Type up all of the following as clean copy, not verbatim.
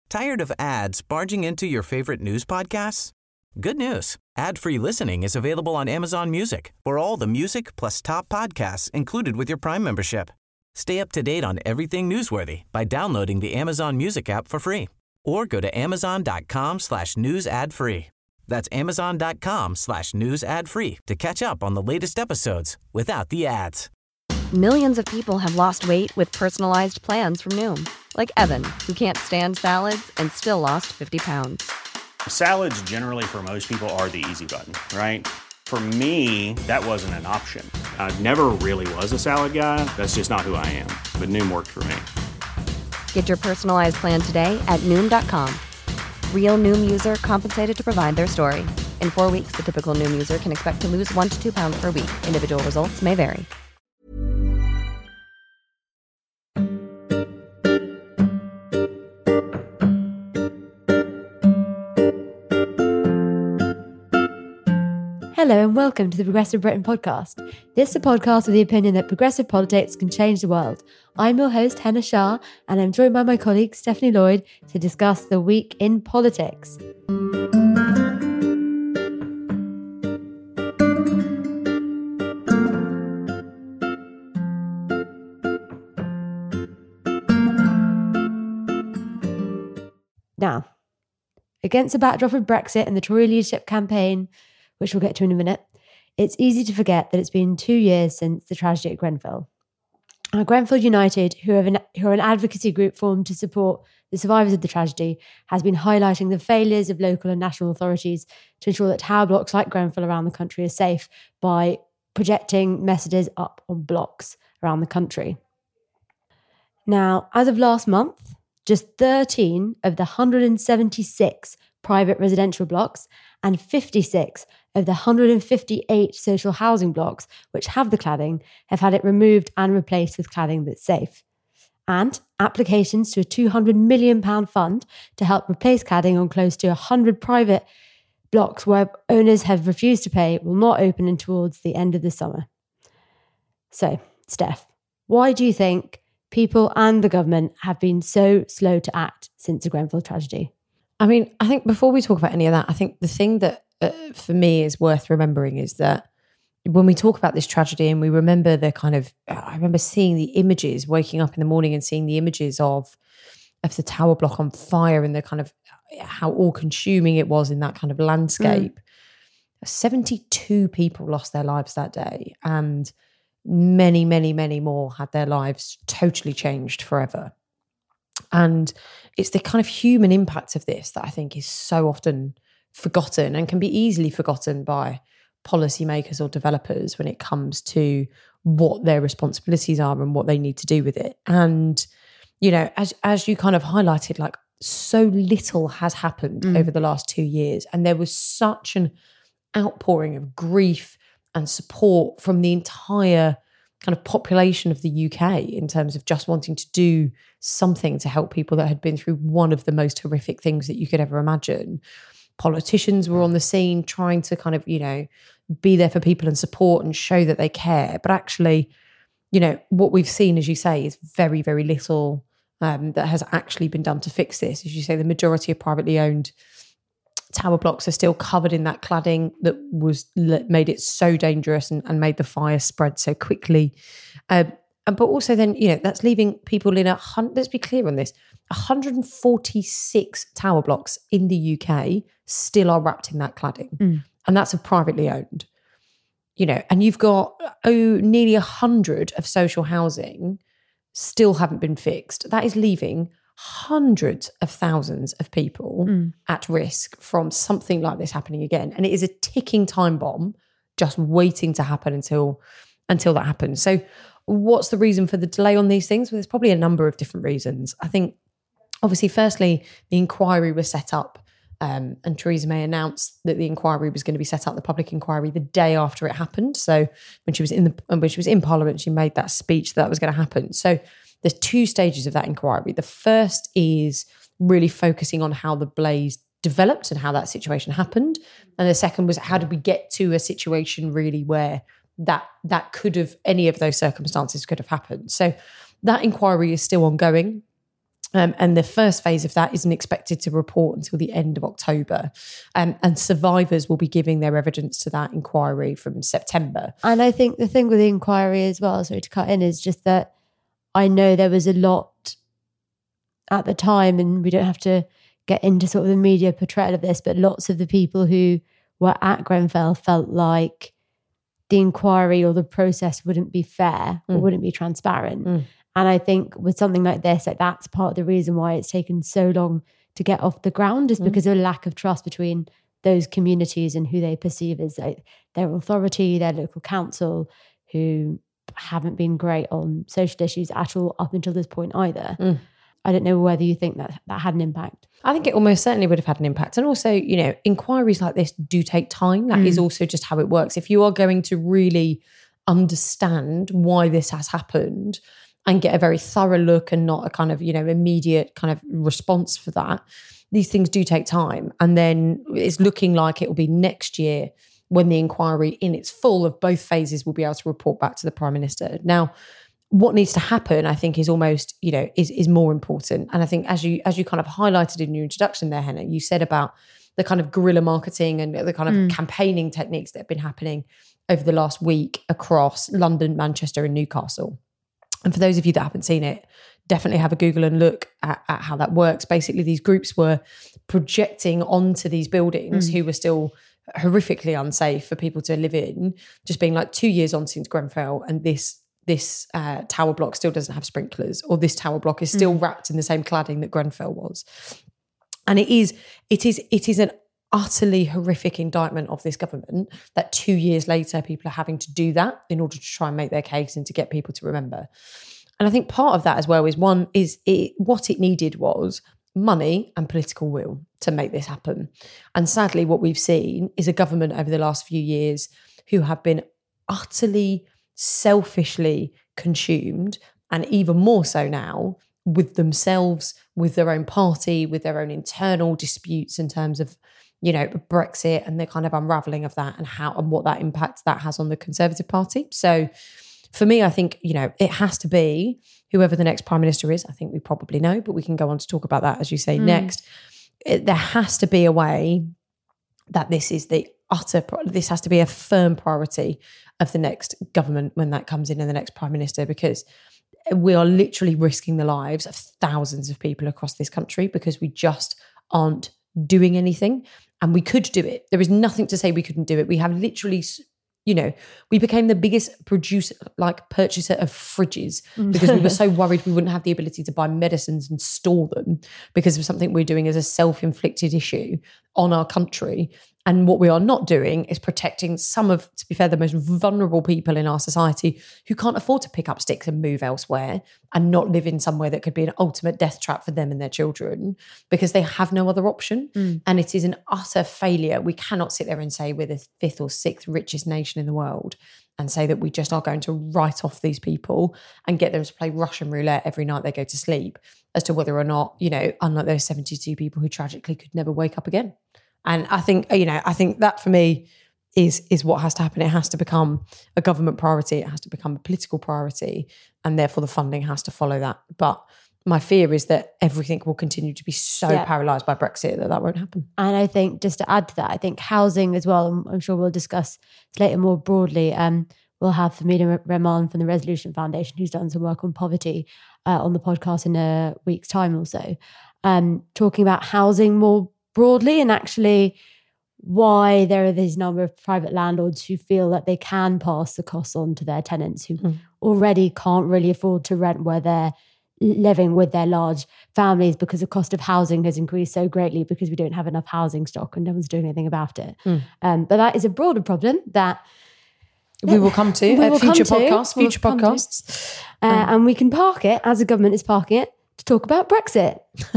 Tired of ads barging into your favorite news podcasts? Good news. Ad-free listening is available on Amazon Music for all the music plus top podcasts included with your Prime membership. Stay up to date on everything newsworthy by downloading the Amazon Music app for free or go to amazon.com/news ad free. That's amazon.com/news ad free to catch up on the latest episodes without the ads. Millions of people have lost weight with personalized plans from Noom. Like Evan, who can't stand salads and still lost 50 pounds. Salads generally for most people are the easy button, right? For me, that wasn't an option. I never really was a salad guy. That's just not who I am. But Noom worked for me. Get your personalized plan today at Noom.com. Real Noom user compensated to provide their story. In 4 weeks, the typical Noom user can expect to lose 1 to 2 pounds per week. Individual results may vary. Hello and welcome to the Progressive Britain podcast. This is a podcast with the opinion that progressive politics can change the world. I'm your host, Henna Shah, and I'm joined by my colleague, Stephanie Lloyd, to discuss the week in politics. Now, against the backdrop of Brexit and the Tory leadership campaign, which we'll get to in a minute, it's easy to forget that it's been 2 years since the tragedy at Grenfell. Grenfell United, who are an advocacy group formed to support the survivors of the tragedy, has been highlighting the failures of local and national authorities to ensure that tower blocks like Grenfell around the country are safe by projecting messages up on blocks around the country. Now, as of last month, just 13 of the 176 private residential blocks and 56 of the 158 social housing blocks which have the cladding have had it removed and replaced with cladding that's safe. And applications to a £200 million fund to help replace cladding on close to 100 private blocks where owners have refused to pay will not open until towards the end of the summer. So, Steph, why do you think people and the government have been so slow to act since the Grenfell tragedy? I mean, I think before we talk about any of that, I think the thing that for me is worth remembering is that when we talk about this tragedy and we remember I remember seeing the images, waking up in the morning and seeing the images of the tower block on fire and the kind of how all-consuming it was in that kind of landscape. 72 people lost their lives that day and many, many, many more had their lives totally changed forever. And it's the kind of human impact of this that I think is so often forgotten and can be easily forgotten by policymakers or developers when it comes to what their responsibilities are and what they need to do with it. And, you know, as you kind of highlighted, like so little has happened over the last 2 years. And there was such an outpouring of grief and support from the entire kind of population of the UK in terms of just wanting to do something to help people that had been through one of the most horrific things that you could ever imagine. Politicians were on the scene trying to kind of, you know, be there for people and support and show that they care. But actually, you know, what we've seen, as you say, is very, very little that has actually been done to fix this. As you say, the majority of privately owned tower blocks are still covered in that cladding that made it so dangerous and made the fire spread so quickly. But also then, you know, that's leaving people in let's be clear on this, 146 tower blocks in the UK still are wrapped in that cladding. And that's privately owned. You know, and you've got nearly 100 of social housing still haven't been fixed. That is leaving hundreds of thousands of people at risk from something like this happening again. And it is a ticking time bomb just waiting to happen until that happens. So what's the reason for the delay on these things? Well, there's probably a number of different reasons. I think, obviously, firstly, the inquiry was set up and Theresa May announced that the inquiry was going to be set up, the public inquiry, the day after it happened. So when she was in Parliament, she made that speech that was going to happen. So there's 2 stages of that inquiry. The first is really focusing on how the blaze developed and how that situation happened. And the second was, how did we get to a situation really where that could have, any of those circumstances could have happened. So that inquiry is still ongoing. And the first phase of that isn't expected to report until the end of October. And survivors will be giving their evidence to that inquiry from September. And I think the thing with the inquiry as well, sorry to cut in, is just that I know there was a lot at the time, and we don't have to get into sort of the media portrayal of this, but lots of the people who were at Grenfell felt like the inquiry or the process wouldn't be fair or wouldn't be transparent. And I think with something like this, like that's part of the reason why it's taken so long to get off the ground, is because of a lack of trust between those communities and who they perceive as like their authority, their local council, who haven't been great on social issues at all up until this point either. I don't know whether you think that had an impact. I think it almost certainly would have had an impact. And also, you know, inquiries like this do take time. That is also just how it works. If you are going to really understand why this has happened and get a very thorough look and not a kind of, you know, immediate kind of response for that, these things do take time. And then it's looking like it will be next year when the inquiry in its full of both phases will be able to report back to the Prime Minister. Now, what needs to happen, I think, is almost, you know, is more important. And I think as you kind of highlighted in your introduction there, Henna, you said about the kind of guerrilla marketing and the kind of campaigning techniques that have been happening over the last week across London, Manchester and Newcastle. And for those of you that haven't seen it, definitely have a Google and look at how that works. Basically, these groups were projecting onto these buildings who were still horrifically unsafe for people to live in, just being like 2 years on since Grenfell, and this tower block still doesn't have sprinklers, or this tower block is still wrapped in the same cladding that Grenfell was. And it is an utterly horrific indictment of this government that 2 years later people are having to do that in order to try and make their case and to get people to remember. And I think part of that as well is what it needed was money and political will to make this happen. And sadly, what we've seen is a government over the last few years who have been utterly selfishly consumed, and even more so now with themselves, with their own party, with their own internal disputes in terms of, you know, Brexit and the kind of unraveling of that and what that impact that has on the Conservative Party. So for me, I think, you know, it has to be whoever the next Prime Minister is. I think we probably know, but we can go on to talk about that, as you say, next. There has to be a way that this has to be a firm priority of the next government when that comes in and the next Prime Minister, because we are literally risking the lives of thousands of people across this country because we just aren't doing anything. And we could do it. There is nothing to say we couldn't do it. We have literally, you know, we became the biggest purchaser of fridges because we were so worried we wouldn't have the ability to buy medicines and store them because of something we're doing as a self-inflicted issue on our country. And what we are not doing is protecting some of, to be fair, the most vulnerable people in our society who can't afford to pick up sticks and move elsewhere and not live in somewhere that could be an ultimate death trap for them and their children because they have no other option. And it is an utter failure. We cannot sit there and say we're the 5th or 6th richest nation in the world and say that we just are going to write off these people and get them to play Russian roulette every night they go to sleep as to whether or not, you know, unlike those 72 people who tragically could never wake up again. And I think, you know, I think that for me is what has to happen. It has to become a government priority. It has to become a political priority, and therefore the funding has to follow that. But my fear is that everything will continue to be so paralysed by Brexit that won't happen. And I think just to add to that, I think housing as well, and I'm sure we'll discuss later more broadly, we'll have Famina Rahman from the Resolution Foundation, who's done some work on poverty on the podcast in a week's time or so, talking about housing more broadly and actually why there are these number of private landlords who feel that they can pass the costs on to their tenants who already can't really afford to rent where they're living with their large families because the cost of housing has increased so greatly because we don't have enough housing stock and no one's doing anything about it. But that is a broader problem that we will come to at future podcasts. And we can park it, as the government is parking it, to talk about Brexit.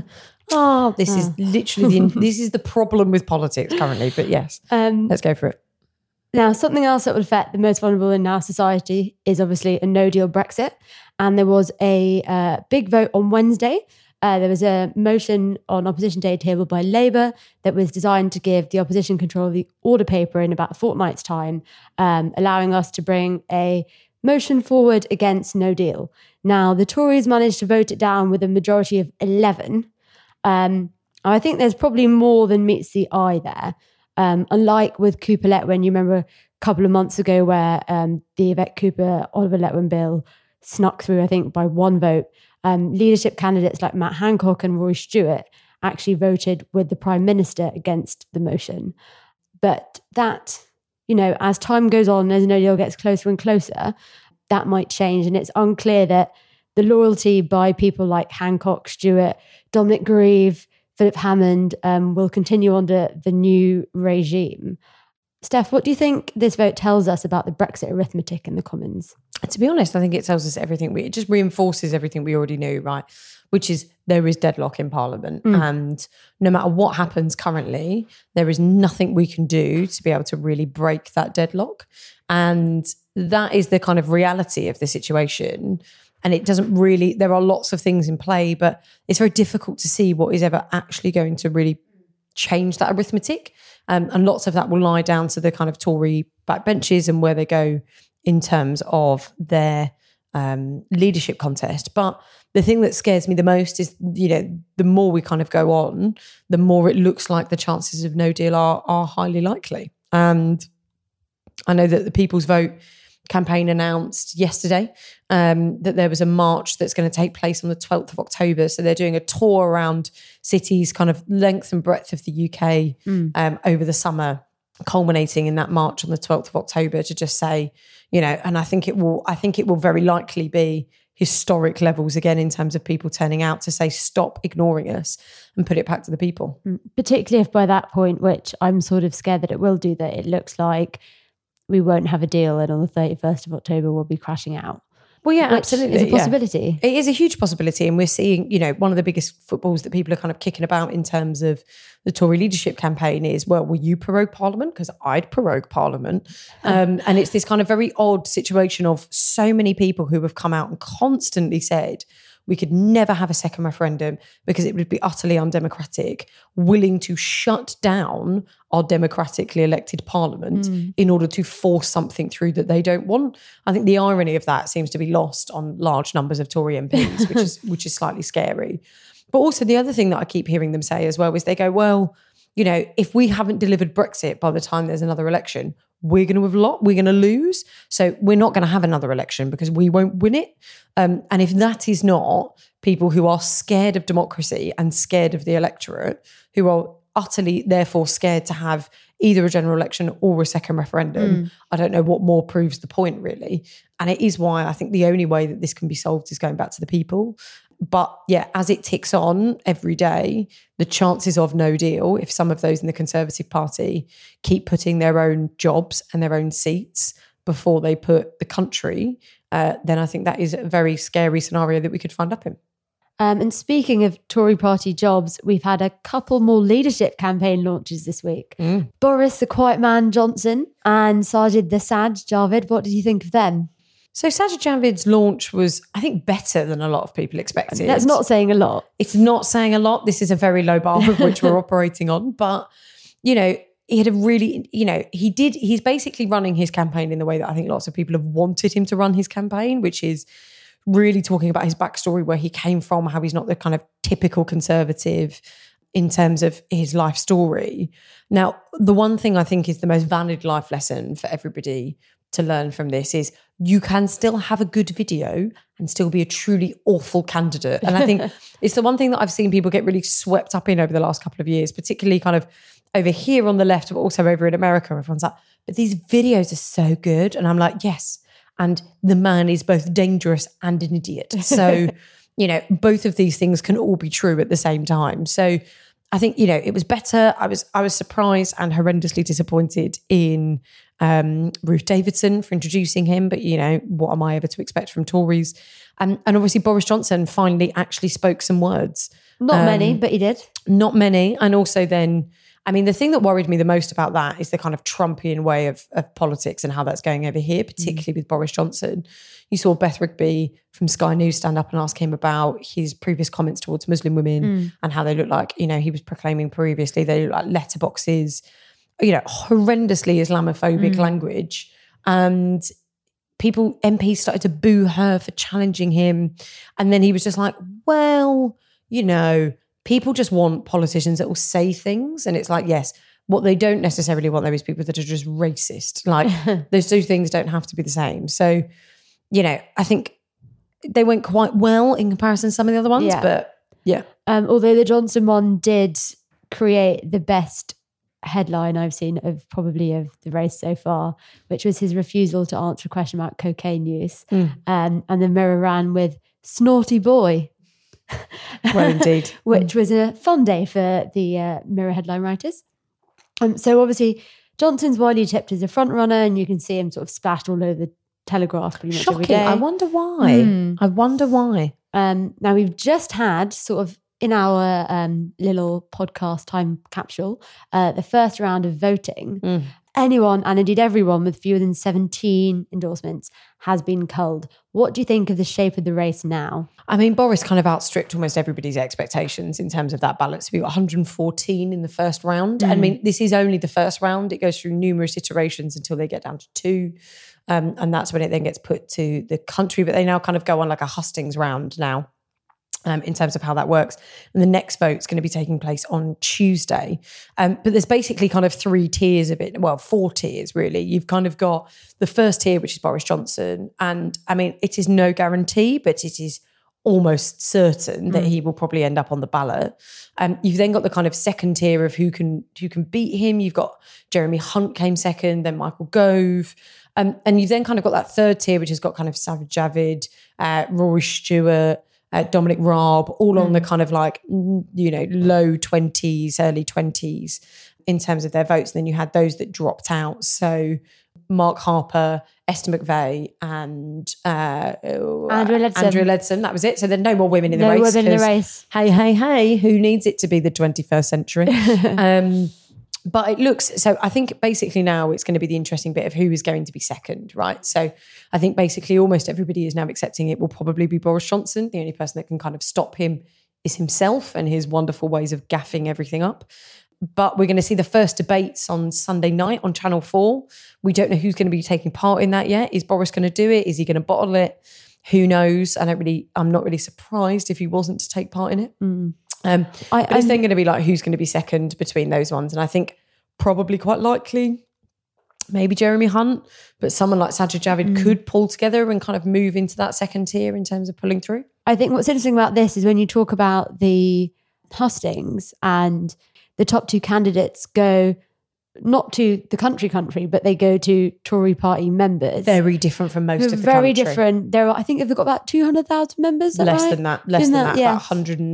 This is literally this is the problem with politics currently. But yes, let's go for it. Now, something else that would affect the most vulnerable in our society is obviously a no-deal Brexit. And there was a big vote on Wednesday. There was a motion on Opposition Day tabled by Labour that was designed to give the opposition control of the order paper in about a fortnight's time, allowing us to bring a motion forward against no deal. Now, the Tories managed to vote it down with a majority of 11. I think there's probably more than meets the eye there. Unlike with Cooper-Letwin, you remember a couple of months ago where the Yvette Cooper-Oliver Letwin bill snuck through, I think, by one vote. Leadership candidates like Matt Hancock and Roy Stewart actually voted with the Prime Minister against the motion. But that, as time goes on, as no deal gets closer and closer, that might change. And it's unclear that the loyalty by people like Hancock, Stewart, Dominic Grieve, Philip Hammond will continue under the new regime. Steph, what do you think this vote tells us about the Brexit arithmetic in the Commons? To be honest, I think it tells us everything. It just reinforces everything we already knew, right? Which is there is deadlock in Parliament. And no matter what happens currently, there is nothing we can do to be able to really break that deadlock. And that is the kind of reality of the situation. And it doesn't really, there are lots of things in play, but it's very difficult to see what is ever actually going to really change that arithmetic. And lots of that will lie down to the kind of Tory backbenches and where they go in terms of their leadership contest. But the thing that scares me the most is, the more we kind of go on, the more it looks like the chances of no deal are highly likely. And I know that the People's Vote campaign announced yesterday that there was a march that's going to take place on the 12th of October. So they're doing a tour around cities, kind of length and breadth of the UK over the summer, culminating in that march on the 12th of October to just say, and I think it will very likely be historic levels again in terms of people turning out to say, stop ignoring us and put it back to the people. Particularly if by that point, which I'm sort of scared that it will do, that it looks like we won't have a deal and on the 31st of October we'll be crashing out. Well, yeah, absolutely. It's a possibility. Yeah. It is a huge possibility. And we're seeing, one of the biggest footballs that people are kind of kicking about in terms of the Tory leadership campaign is, well, will you prorogue Parliament? Because I'd prorogue Parliament. And it's this kind of very odd situation of so many people who have come out and constantly said, we could never have a second referendum because it would be utterly undemocratic, willing to shut down our democratically elected parliament in order to force something through that they don't want. I think the irony of that seems to be lost on large numbers of Tory MPs, which is slightly scary. But also the other thing that I keep hearing them say as well is they go, well, if we haven't delivered Brexit by the time there's another election, we're going to lose. So we're not going to have another election because we won't win it. And if that is not people who are scared of democracy and scared of the electorate, who are utterly therefore scared to have either a general election or a second referendum, I don't know what more proves the point really. And it is why I think the only way that this can be solved is going back to the people. But yeah, as it ticks on every day, the chances of no deal, if some of those in the Conservative Party keep putting their own jobs and their own seats before they put the country, then I think that is a very scary scenario that we could find up in. And speaking of Tory party jobs, we've had a couple more leadership campaign launches this week. Boris the Quiet Man Johnson and Sajid the Sad Javid. What did you think of them? So Sajid Javid's launch was, I think, better than a lot of people expected. That's not saying a lot. It's not saying a lot. This is a very low bar of which we're operating on. But, he had a really, he's basically running his campaign in the way that I think lots of people have wanted him to run his campaign, which is really talking about his backstory, where he came from, how he's not the kind of typical Conservative in terms of his life story. Now, the one thing I think is the most valid life lesson for everybody to learn from this is you can still have a good video and still be a truly awful candidate. And I think it's the one thing that I've seen people get really swept up in over the last couple of years, particularly kind of over here on the left, but also over in America. Everyone's like, but these videos are so good. And I'm like, yes. And the man is both dangerous and an idiot. So, both of these things can all be true at the same time. So I think, it was better. I was surprised and horrendously disappointed in Ruth Davidson for introducing him. But, what am I ever to expect from Tories? And obviously Boris Johnson finally actually spoke some words. Not many, but he did. Not many. And also then, the thing that worried me the most about that is the kind of Trumpian way of politics and how that's going over here, particularly with Boris Johnson. You saw Beth Rigby from Sky News stand up and ask him about his previous comments towards Muslim women and how they look like, he was proclaiming previously they look like letterboxes, horrendously Islamophobic language. And MPs started to boo her for challenging him. And then he was just like, well, you know, people just want politicians that will say things. And it's like, yes, what they don't necessarily want though is people that are just racist. Like those two things don't have to be the same. So, you know, I think they went quite well in comparison to some of the other ones, but yeah. Although the Johnson one did create the best headline I've seen of the race so far, which was his refusal to answer a question about cocaine use. And the Mirror ran with "Snorty Boy." Well, indeed. Which was a fun day for the Mirror headline writers. So obviously Johnson's widely tipped as a front runner, and you can see him sort of splashed all over the Telegraph pretty much every day. I wonder why. I wonder why. Now we've just had sort of in our little podcast time capsule, the first round of voting. Anyone, and indeed everyone with fewer than 17 endorsements has been culled. What do you think of the shape of the race now? I mean, Boris kind of outstripped almost everybody's expectations in terms of that ballot. So we got 114 in the first round. I mean, this is only the first round. It goes through numerous iterations until they get down to 2. And that's when it then gets put to the country. But they now kind of go on like a hustings round now. In terms of how that works. And the next vote's going to be taking place on Tuesday. But there's basically kind of 3 tiers of it. Well, 4 tiers, really. You've kind of got the first tier, which is Boris Johnson. And I mean, it is no guarantee, but it is almost certain that he will probably end up on the ballot. You've then got the kind of second tier of who can beat him. You've got Jeremy Hunt came second, then Michael Gove. And you've then kind of got that third tier, which has got kind of Sajid Javid, Rory Stewart, Dominic Raab, all on the kind of like, you know, low 20s, early 20s in terms of their votes. And then you had those that dropped out. So Mark Harper, Esther McVeigh and Andrea Leadsom. That was it. So there are no more women in the race. No women in the race. Hey, who needs it to be the 21st century? But it looks, so I think basically now it's going to be the interesting bit of who is going to be second, right? So I think basically almost everybody is now accepting it will probably be Boris Johnson. The only person that can kind of stop him is himself and his wonderful ways of gaffing everything up. But we're going to see the first debates on Sunday night on Channel 4. We don't know who's going to be taking part in that yet. Is Boris going to do it? Is he going to bottle it? Who knows? I'm not really surprised if he wasn't to take part in it. But it's then going to be like who's going to be second between those ones. And I think probably quite likely maybe Jeremy Hunt, but someone like Sajid Javid could pull together and kind of move into that second tier in terms of pulling through. I think what's interesting about this is when you talk about the hustings and the top 2 candidates go not to the country, but they go to Tory party members. Very different from most of the very country. Different. There are, I think they've got about 200,000 members. Less right? than that. Less than that. Yeah. About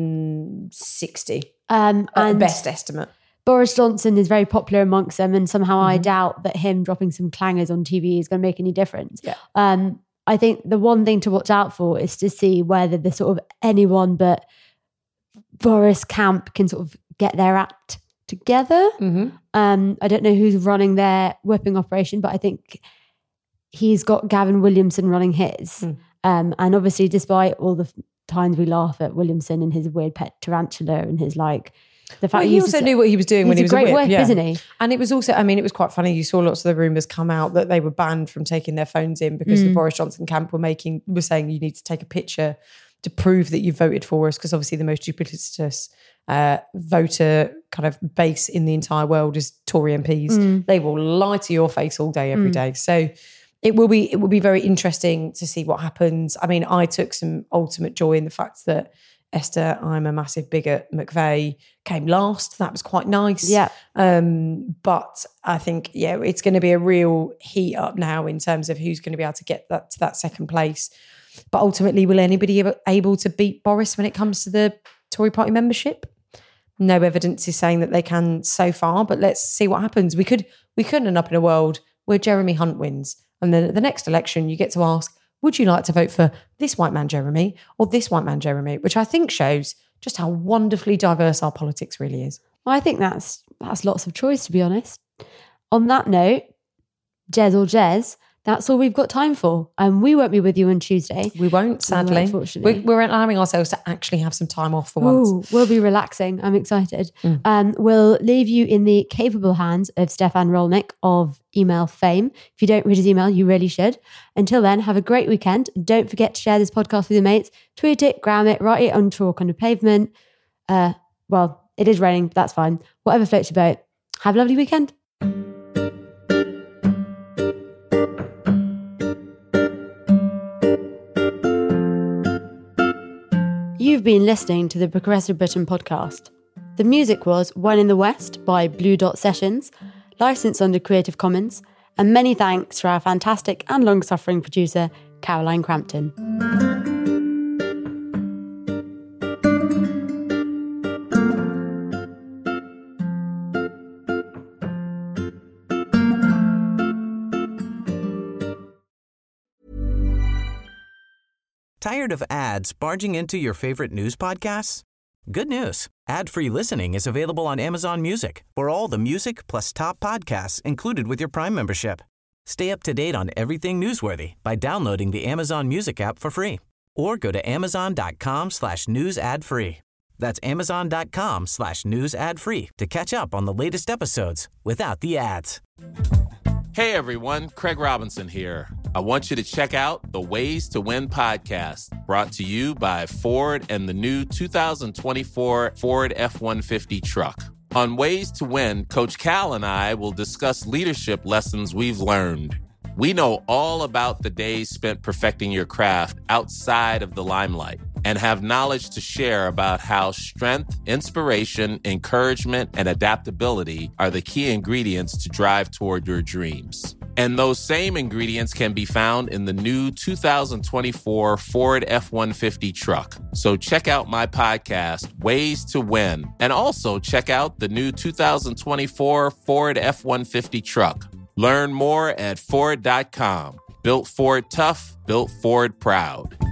160. And best estimate. Boris Johnson is very popular amongst them, and somehow I doubt that him dropping some clangers on TV is going to make any difference. Yeah. I think the one thing to watch out for is to see whether the sort of anyone but Boris camp can sort of get their act together. I don't know who's running their whipping operation, but I think he's got Gavin Williamson running his. And obviously, despite all the times we laugh at Williamson and his weird pet tarantula and his like, the fact he also knew what he was doing when he was a whip. Whip, isn't he? And it was also, I mean, it was quite funny. You saw lots of the rumours come out that they were banned from taking their phones in because the Boris Johnson camp were saying you need to take a picture to prove that you voted for us, because obviously the most duplicitous voter kind of base in the entire world is Tory MPs. They will lie to your face all day, every day. So it will be very interesting to see what happens. I mean, I took some ultimate joy in the fact that Esther, I'm a massive bigot, McVeigh came last. That was quite nice. Yeah. But I think, it's going to be a real heat up now in terms of who's going to be able to get that to that second place. But ultimately, will anybody able to beat Boris when it comes to the Tory party membership? No evidence is saying that they can so far, but let's see what happens. We could end up in a world where Jeremy Hunt wins. And then at the next election, you get to ask, would you like to vote for this white man, Jeremy, or this white man, Jeremy? Which I think shows just how wonderfully diverse our politics really is. Well, I think that's lots of choice, to be honest. On that note, Jez or Jez, that's all we've got time for. We won't be with you on Tuesday. We won't, sadly. Unfortunately. We're allowing ourselves to actually have some time off for once. Ooh, we'll be relaxing. I'm excited. We'll leave you in the capable hands of Stefan Rolnick of email fame. If you don't read his email, you really should. Until then, have a great weekend. Don't forget to share this podcast with your mates. Tweet it, gram it, write it on Talk on the Pavement. Well, it is raining, but that's fine. Whatever floats your boat. Have a lovely weekend. You've been listening to the Progressive Britain podcast. The music was One in the West by Blue Dot Sessions, licensed under Creative Commons, and many thanks to our fantastic and long-suffering producer, Caroline Crampton. Tired of ads barging into your favorite news podcasts? Good news. Ad-free listening is available on Amazon Music for all the music plus top podcasts included with your Prime membership. Stay up to date on everything newsworthy by downloading the Amazon Music app for free or go to amazon.com/news ad free. That's amazon.com/news ad free to catch up on the latest episodes without the ads. Hey everyone, Craig Robinson here. I want you to check out the Ways to Win podcast, brought to you by Ford and the new 2024 Ford F-150 truck. On Ways to Win, Coach Cal and I will discuss leadership lessons we've learned. We know all about the days spent perfecting your craft outside of the limelight and have knowledge to share about how strength, inspiration, encouragement, and adaptability are the key ingredients to drive toward your dreams. And those same ingredients can be found in the new 2024 Ford F-150 truck. So check out my podcast, Ways to Win, and also check out the new 2024 Ford F-150 truck. Learn more at Ford.com. Built Ford tough, built Ford proud.